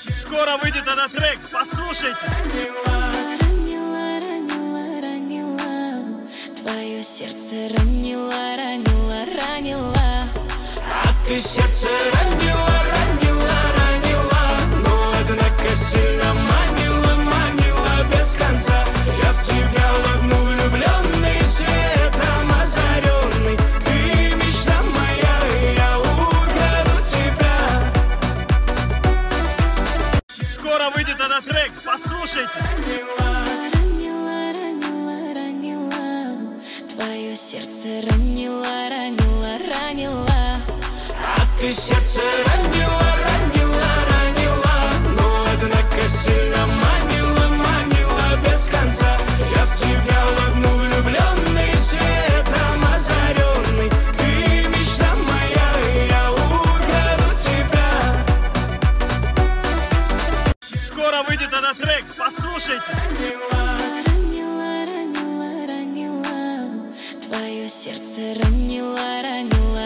Скоро выйдет этот трек, послушайте. Ранила, ранила, ранила, твое сердце ранила, ранила, ранила. А ты сердце ранила, ранила, ранила, но однако сильно манила, манила без конца. Я в тебя ловну влюбленный, светом озаренный. Ты мечта моя, я украду тебя. Скоро выйдет этот трек, послушайте. Ранила, ранила, ранила, твое сердце ранила, ранила, ранила. А ты сердце ранила, ранила, ранила, но однако сильно манила, манила без конца. Я в тебя ловну влюбленный, светом озаренный. Ты мечта моя, я украду тебя. Скоро выйдет этот трек, послушайте. Ранила, ранила, ранила, твое сердце ранила, ранила.